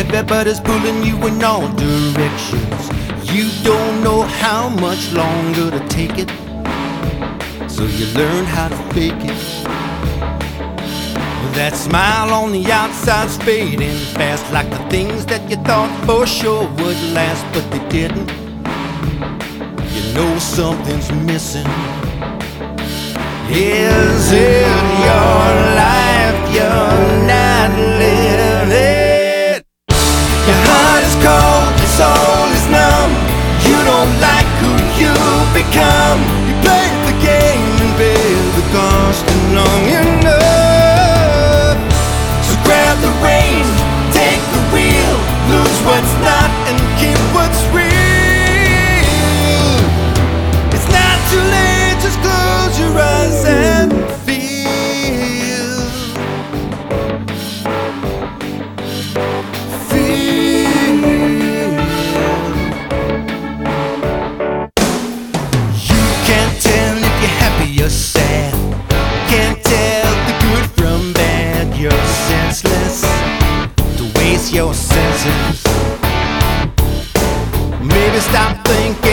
Everybody's pulling you in all directions. You don't know how much longer to take it, so you learn how to fake it. That smile on the outside's fading fast, like the things that you thought for sure would last, but they didn't. You know something's missing. Is it your life you're not living? Your heart is cold, your soul is numb. You don't like who you've become. You played the game and paid the cost long enough. So grab the reins, take the wheel, lose what's not and keep what's real. It's not too late, just close your eyes and feel. You can't tell if you're happy or sad. Can't tell the good from bad. You're senseless to waste your senses. Maybe stop thinking